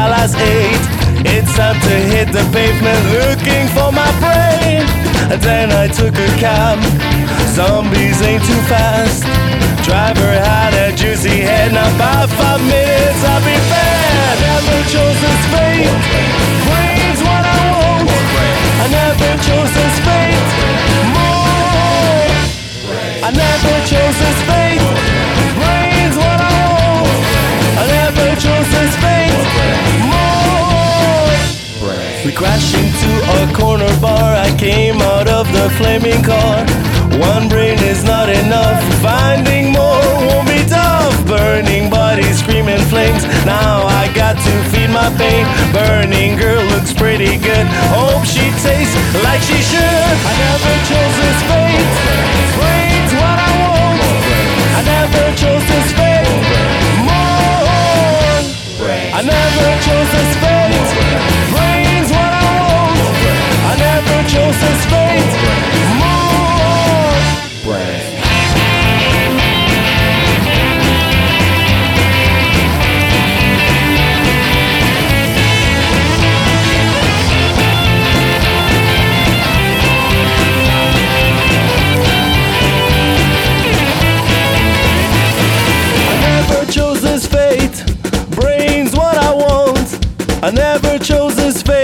#8. It's time to hit the pavement, looking for my prey. Then I took a cab. Zombies ain't too fast. Driver had a juicy head. Now by 5 minutes I'll be bad. Never chose this fate. Brains what I want. I never chose this fate. More. I never chose this fate. Brains what I want. I never chose this fate. More. We crashed into a corner bar. I came out of the flaming car. One brain is not enough. Finding more won't be tough. Burning bodies, screaming flames. Now I got to feed my pain. Burning girl looks pretty good. Hope she tastes like she should. I never chose this fate. Brains what I want. I never chose this fate. More. I never chose this fate. Brains what I want. I never chose this fate. More. I never chose this fate.